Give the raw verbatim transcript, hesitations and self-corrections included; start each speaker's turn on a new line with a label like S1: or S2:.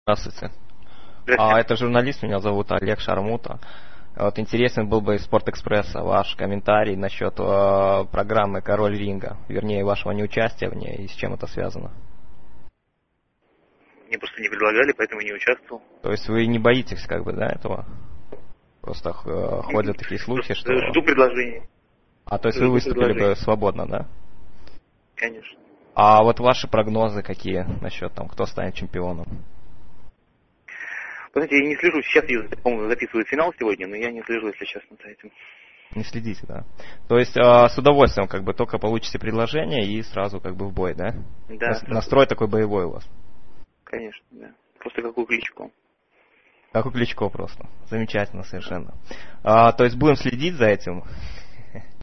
S1: Здравствуйте. А,
S2: Здравствуйте.
S1: это журналист, меня зовут Олег Шармута. Вот интересен был бы из Спортэкспресса ваш комментарий насчет э, программы «Король ринга», вернее, вашего неучастия в ней, и с чем это связано.
S2: Мне просто не предлагали, поэтому не участвовал.
S1: То есть вы не боитесь, как бы, да, этого? Просто э, ходят такие слухи,
S2: Просто
S1: что...
S2: жду предложения.
S1: А, то есть вы
S2: Жду
S1: выступили бы
S2: предложения.
S1: свободно, да?
S2: Конечно.
S1: А вот ваши прогнозы какие насчет там, кто станет чемпионом?
S2: Вы знаете, я не слежу, сейчас, я, по-моему, записывают финал сегодня, но я не слежу, если честно, за этим.
S1: Не следите, да? То есть э, с удовольствием, как бы, только получите предложение и сразу, как бы, в бой, да?
S2: Да,
S1: Нас-
S2: сразу.
S1: Настрой такой боевой у вас.
S2: Конечно, да. Просто как у Кличко.
S1: Как у Кличко просто. Замечательно совершенно. А, то есть будем следить за этим.